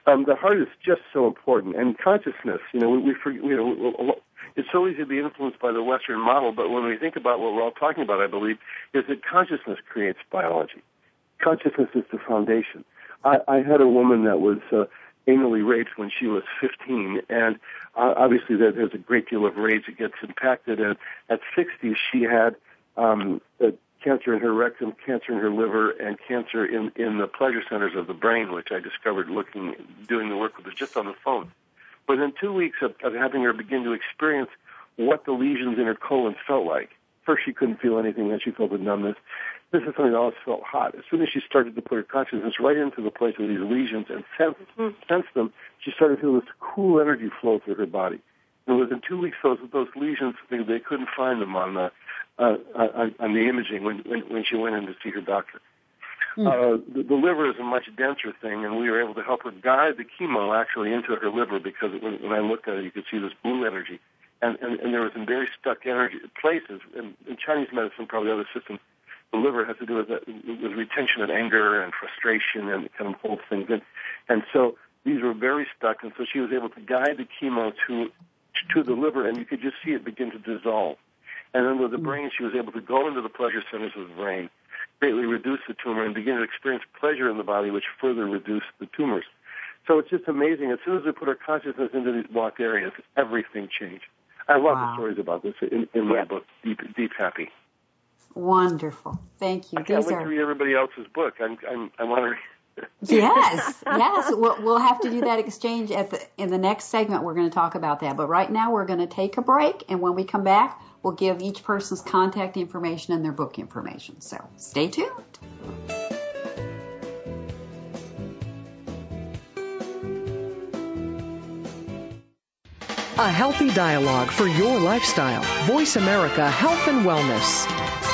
Um, the heart is just so important, and consciousness. You know, we, we forget, you know, it's so easy to be influenced by the Western model, but when we think about what we're all talking about, I believe, is that consciousness creates biology. Consciousness is the foundation. I, I had a woman that was uh, anally raped when she was fifteen, and uh, obviously there, there's a great deal of rage that gets impacted. And at sixty, she had um, a cancer in her rectum, cancer in her liver, and cancer in, in the pleasure centers of the brain, which I discovered looking, doing the work with her just on the phone. Within two weeks of, of having her begin to experience what the lesions in her colon felt like, first she couldn't feel anything, then she felt a numbness. This is something that always felt hot. As soon as she started to put her consciousness right into the place of these lesions and sense, sense them, she started feeling this cool energy flow through her body. And within two weeks, those those lesions, they, they couldn't find them on the uh, on, on the imaging when, when when she went in to see her doctor. Mm. Uh, the, the liver is a much denser thing, and we were able to help her guide the chemo actually into her liver because it, when, when I looked at it, you could see this blue energy. And, and, and there was some very stuck energy places. And in Chinese medicine, probably other systems, the liver has to do with, that, with retention of anger and frustration, and it kind of holds things in. And so these were very stuck, and so she was able to guide the chemo to to the liver, and you could just see it begin to dissolve. And then with the brain, she was able to go into the pleasure centers of the brain, greatly reduce the tumor, and begin to experience pleasure in the body, which further reduced the tumors. So it's just amazing. As soon as we put our consciousness into these blocked areas, everything changed. I love wow. the stories about this in, in my book, Deep, Deep Happy.
Wonderful. Thank you.
I can't
These
wait
are...
to read everybody else's book. I'm, I'm, I want to read.
Yes, yes. We'll, we'll have to do that exchange at the in the next segment. We're going to talk about that. But right now, we're going to take a break, and when we come back, we'll give each person's contact information and their book information. So stay tuned.
A healthy dialogue for your lifestyle. Voice America Health and Wellness.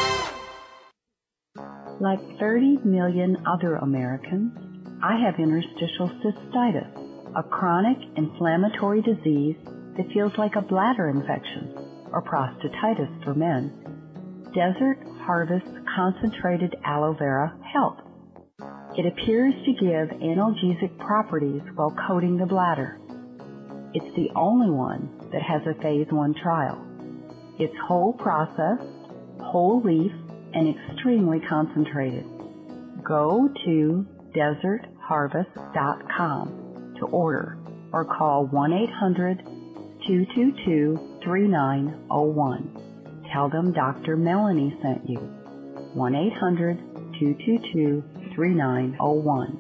Like thirty million other Americans, I have interstitial cystitis, a chronic inflammatory disease that feels like a bladder infection, or prostatitis for men. Desert Harvest Concentrated Aloe Vera helps. It appears to give analgesic properties while coating the bladder. It's the only one that has a phase one trial. It's whole processed, whole leaf, and extremely concentrated. Go to desert harvest dot com to order or call one eight hundred two two two three nine zero one. Tell them Doctor Melanie sent you. one eight hundred two two two three nine zero one.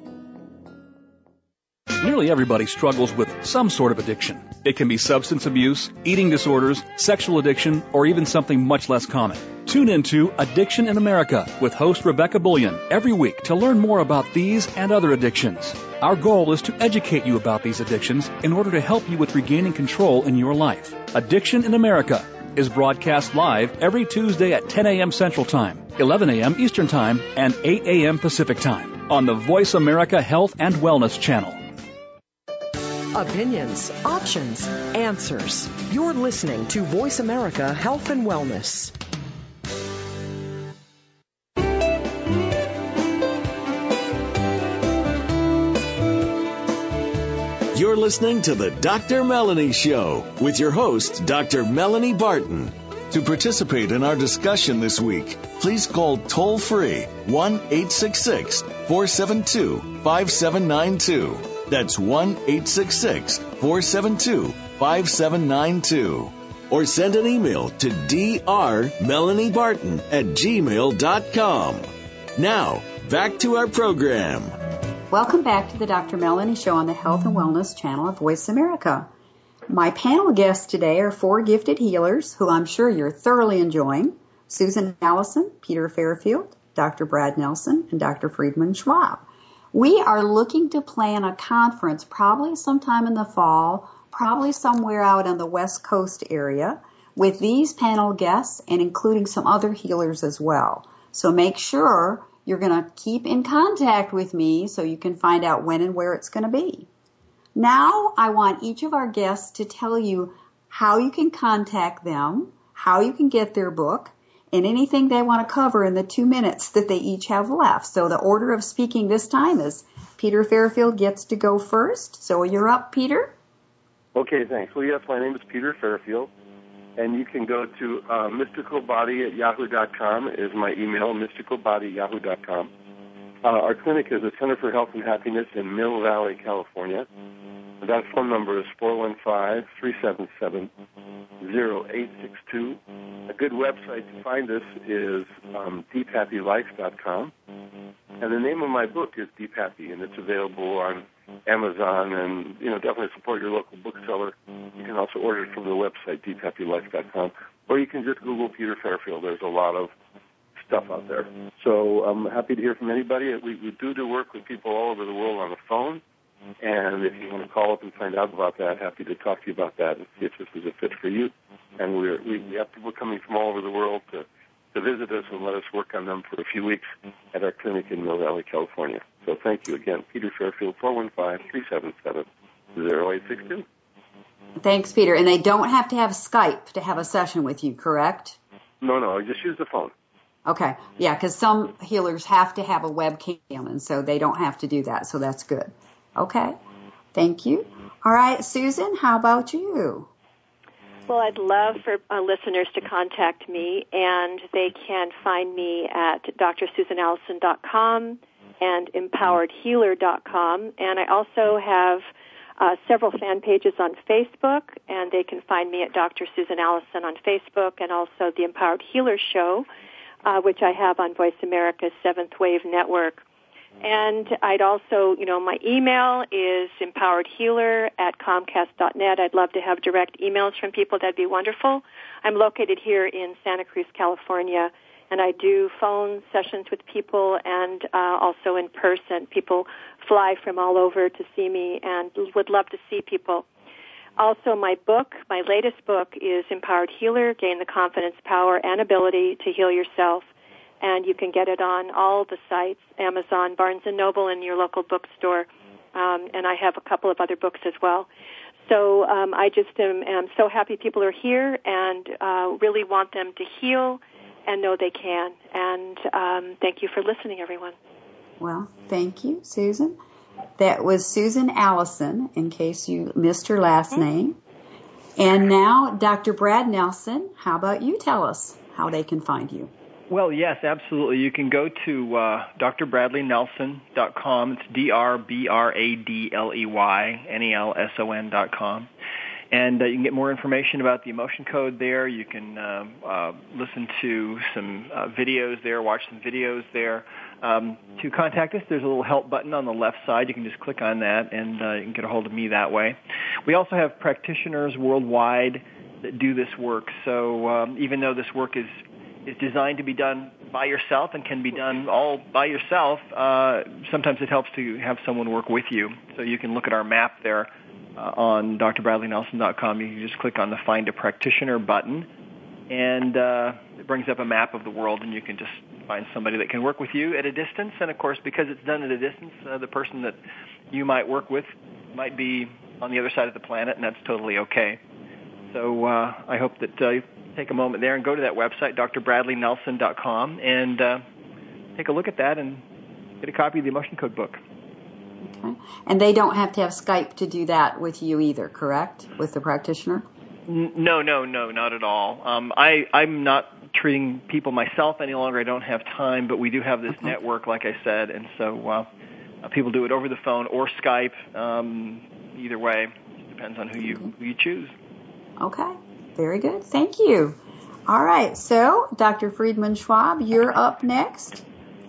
Nearly everybody struggles with some sort of addiction. It can be substance abuse, eating disorders, sexual addiction, or even something much less common. Tune into Addiction in America with host Rebecca Bullion every week to learn more about these and other addictions. Our goal is to educate you about these addictions in order to help you with regaining control in your life. Addiction in America is broadcast live every Tuesday at ten a.m. Central Time, eleven a.m. Eastern Time, and eight a.m. Pacific Time on the Voice America Health and Wellness Channel.
Opinions, options, answers. You're listening to Voice America Health and Wellness.
You're listening to the Doctor Melanie Show with your host, Doctor Melanie Barton. To participate in our discussion this week, please call toll-free one eight six six four seven two five seven nine two. That's one eight six six four seven two five seven nine two. Or send an email to drmelaniebarton at gmail dot com. Now, back to our program.
Welcome back to the Doctor Melanie Show on the Health and Wellness Channel of Voice America. My panel guests today are four gifted healers who I'm sure you're thoroughly enjoying. Susan Allison, Peter Fairfield, Doctor Brad Nelson, and Doctor Friedman Schwab. We are looking to plan a conference probably sometime in the fall, probably somewhere out on the West Coast area, with these panel guests and including some other healers as well. So make sure you're going to keep in contact with me so you can find out when and where it's going to be. Now I want each of our guests to tell you how you can contact them, how you can get their book, and anything they want to cover in the two minutes that they each have left. So the order of speaking this time is Peter Fairfield gets to go first. So you're up, Peter.
Okay, thanks. Well, yes, my name is Peter Fairfield, and you can go to uh, mysticalbody at yahoo dot com is my email, mysticalbody at yahoo dot com. Uh, our clinic is the Center for Health and Happiness in Mill Valley, California. That phone number is four one five, three seven seven, zero eight six two. A good website to find us is um, deep happy life dot com. And the name of my book is Deep Happy, and it's available on Amazon, and, you know, definitely support your local bookseller. You can also order it from the website, deep happy life dot com, or you can just Google Peter Fairfield. There's a lot of stuff out there. So I'm happy to hear from anybody. We, we do do work with people all over the world on the phone, and if you want to call up and find out about that, happy to talk to you about that and see if this is a fit for you. And we're, we, we have people coming from all over the world to, to visit us and let us work on them for a few weeks at our clinic in Mill Valley, California. So thank you again. Peter Fairfield, four one five, three seven seven, zero eight six two.
Thanks, Peter. And they don't have to have Skype to have a session with you, correct?
No, no, just use the phone.
Okay. Yeah, because some healers have to have a webcam, and so they don't have to do that. So that's good. Okay. Thank you. All right, Susan, how about you?
Well, I'd love for uh, listeners to contact me, and they can find me at d r susan allison dot com and empowered healer dot com. And I also have uh, several fan pages on Facebook, and they can find me at Doctor Susan Allison on Facebook, and also the Empowered Healer Show, uh, which I have on Voice America's Seventh Wave Network. And I'd also, you know, my email is empoweredhealer at comcast dot net. I'd love to have direct emails from people. That'd be wonderful. I'm located here in Santa Cruz, California, and I do phone sessions with people and uh, also in person. People fly from all over to see me and would love to see people. Also, my book, my latest book is Empowered Healer, Gain the Confidence, Power, and Ability to Heal Yourself. And you can get it on all the sites, Amazon, Barnes and Noble, and your local bookstore. Um, and I have a couple of other books as well. So um, I just am, am so happy people are here and uh, really want them to heal and know they can. And um, thank you for listening, everyone.
Well, thank you, Susan. That was Susan Allison, in case you missed her last mm-hmm. name. And now, Doctor Brad Nelson, how about you tell us how they can find you?
Well, yes, absolutely. You can go to uh, d r bradley nelson dot com. It's D R B R A D L E Y N E L S O N dot com. And uh, you can get more information about the emotion code there. You can uh, uh, listen to some uh, videos there, watch some videos there. Um, to contact us, there's a little help button on the left side. You can just click on that, and uh, you can get a hold of me that way. We also have practitioners worldwide that do this work. So um, even though this work is is designed to be done by yourself and can be done all by yourself, uh, sometimes it helps to have someone work with you. So you can look at our map there uh, on d r bradley nelson dot com. You can just click on the Find a Practitioner button, and uh, it brings up a map of the world, and you can just find somebody that can work with you at a distance. And, of course, because it's done at a distance, uh, the person that you might work with might be on the other side of the planet, and that's totally okay. So uh, I hope that uh, you take a moment there and go to that website, d r bradley nelson dot com, and uh, take a look at that and get a copy of the Emotion Code book.
Okay. And they don't have to have Skype to do that with you either, correct, with the practitioner?
No, no, no, not at all. Um, I, I'm not treating people myself any longer. I don't have time, but we do have this okay. network, like I said, and so uh, people do it over the phone or Skype. Um, either way, it depends on who you, okay. who you choose.
Okay. Very good. Thank you. All right. So, Doctor Friedman Schwab, you're up next.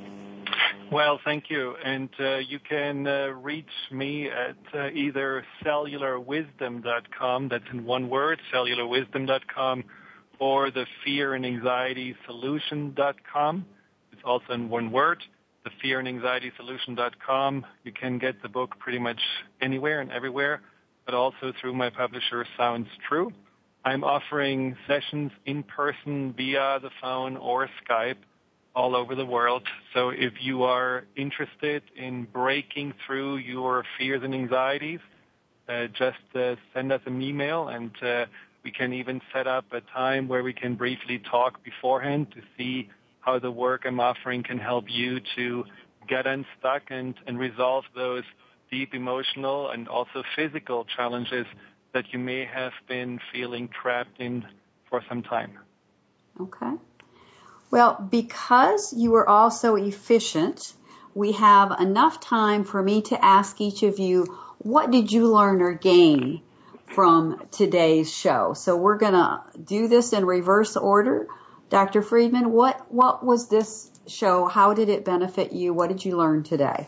Well, thank you. And uh, you can uh, reach me at uh, either cellular wisdom dot com, that's in one word, cellular wisdom dot com, or the fear and anxiety solution dot com. It's also in one word, the fear and anxiety solution dot com. You can get the book pretty much anywhere and everywhere, but also through my publisher, Sounds True. I'm offering sessions in person via the phone or Skype all over the world. So if you are interested in breaking through your fears and anxieties, uh, just uh, send us an email, and uh, we can even set up a time where we can briefly talk beforehand to see how the work I'm offering can help you to get unstuck and, and resolve those deep emotional and also physical challenges that you may have been feeling trapped in for some time.
Okay. Well, because you were all so efficient, we have enough time for me to ask each of you, what did you learn or gain from today's show? So we're going to do this in reverse order. Doctor Friedman, what, what was this show? How did it benefit you? What did you learn today?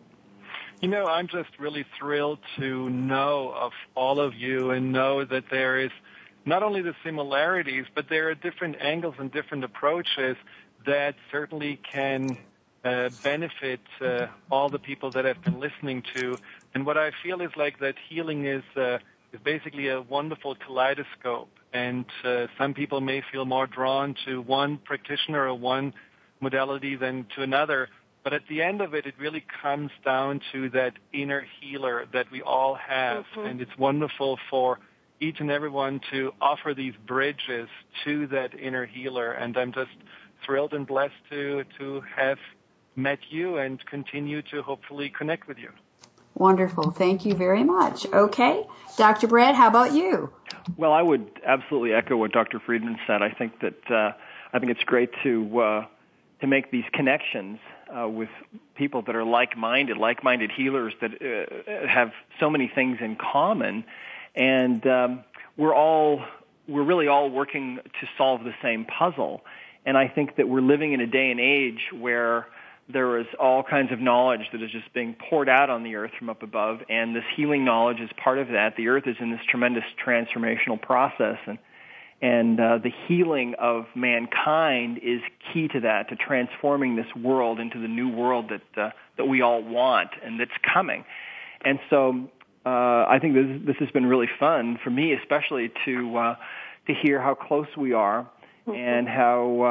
You know, I'm just really thrilled to know of all of you and know that there is not only the similarities, but there are different angles and different approaches that certainly can uh, benefit uh, all the people that I've been listening to. And what I feel is like that healing is uh, is basically a wonderful kaleidoscope. And uh, some people may feel more drawn to one practitioner or one modality than to another. But at the end of it, it really comes down to that inner healer that we all have. Mm-hmm. And it's wonderful for each and everyone to offer these bridges to that inner healer. And I'm just thrilled and blessed to, to have met you and continue to hopefully connect with you.
Wonderful. Thank you very much. Okay. Doctor Brad, how about you?
Well, I would absolutely echo what Doctor Friedman said. I think that uh, I think it's great to uh, to make these connections Uh, with people that are like-minded, like-minded healers that uh, have so many things in common, and um, we're all we're really all working to solve the same puzzle. And I think that we're living in a day and age where there is all kinds of knowledge that is just being poured out on the earth from up above, and this healing knowledge is part of that. The earth is in this tremendous transformational process, and And uh, the healing of mankind is key to that, to transforming this world into the new world that uh, that we all want and that's coming. And so uh, I think this, this has been really fun for me, especially to uh, to hear how close we are mm-hmm. and how uh,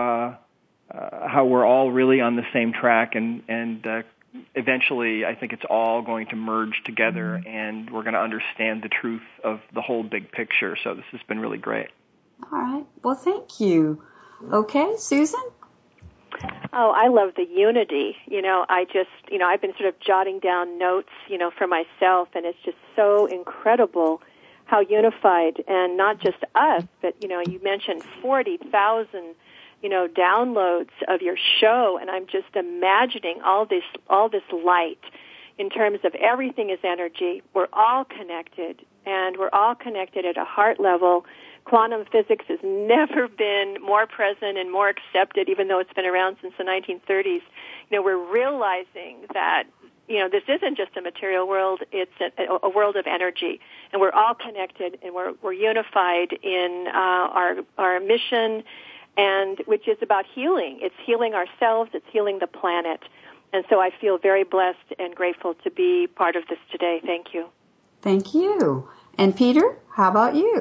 uh, how we're all really on the same track. And and uh, eventually, I think it's all going to merge together, mm-hmm. and we're going to understand the truth of the whole big picture. So this has been really great.
All right. Well, thank you. Okay, Susan?
Oh, I love the unity. You know, I just, you know, I've been sort of jotting down notes, you know, for myself, and it's just so incredible how unified, and not just us, but, you know, you mentioned forty thousand, you know, downloads of your show, and I'm just imagining all this, all this light in terms of everything is energy. We're all connected, and we're all connected at a heart level. Quantum physics has never been more present and more accepted, even though it's been around since the nineteen thirties. You know, we're realizing that, you know, this isn't just a material world, it's a, a world of energy. And we're all connected, and we're, we're unified in uh, our, our mission, and which is about healing. It's healing ourselves, it's healing the planet. And so I feel very blessed and grateful to be part of this today. Thank you.
Thank you. And Peter, how about you?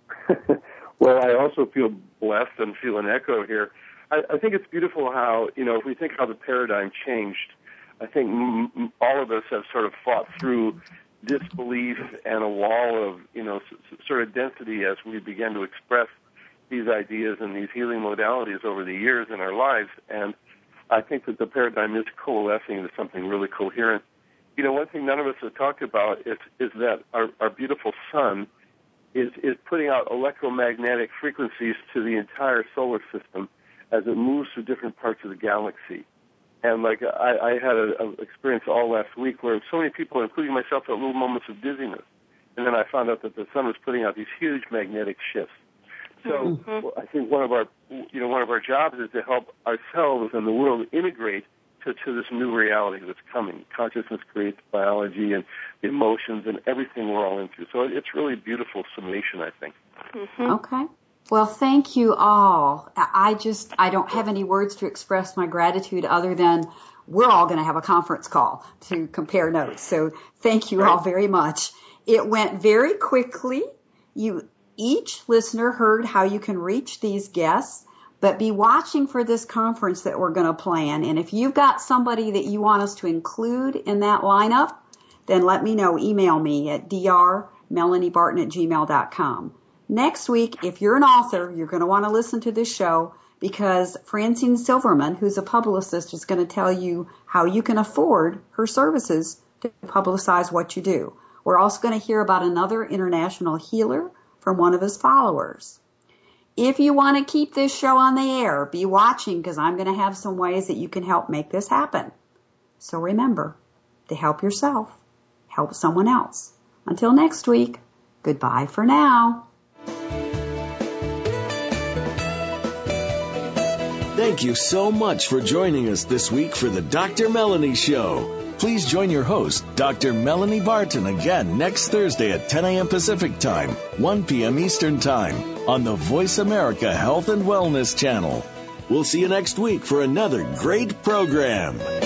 Well, I also feel blessed and feel an echo here. I, I think it's beautiful how, you know, if we think how the paradigm changed, I think m- all of us have sort of fought through disbelief and a wall of, you know, s- sort of density as we began to express these ideas and these healing modalities over the years in our lives. And I think that the paradigm is coalescing into something really coherent. You know, one thing none of us have talked about is, is that our, our beautiful sun is, is putting out electromagnetic frequencies to the entire solar system as it moves through different parts of the galaxy. And like I, I had an experience all last week where so many people, including myself, had little moments of dizziness. And then I found out that the sun was putting out these huge magnetic shifts. So mm-hmm. I think one of our, you know, one of our jobs is to help ourselves and the world integrate To, to this new reality that's coming. Consciousness creates biology and emotions and everything we're all into. So it's really a beautiful summation, I think.
Mm-hmm. Okay. Well, thank you all. I just, I don't have any words to express my gratitude other than we're all going to have a conference call to compare notes. So thank you right. all very much. It went very quickly. You, each listener heard how you can reach these guests. But be watching for this conference that we're going to plan. And if you've got somebody that you want us to include in that lineup, then let me know. Email me at d r melanie barton at gmail dot com. Next week, if you're an author, you're going to want to listen to this show because Francine Silverman, who's a publicist, is going to tell you how you can afford her services to publicize what you do. We're also going to hear about another international healer from one of his followers. If you want to keep this show on the air, be watching because I'm going to have some ways that you can help make this happen. So remember, to help yourself, help someone else. Until next week, goodbye for now.
Thank you so much for joining us this week for the Doctor Melanie Show. Please join your host, Doctor Melanie Barton, again next Thursday at ten a.m. Pacific Time, one p.m. Eastern Time on the Voice America Health and Wellness Channel. We'll see you next week for another great program.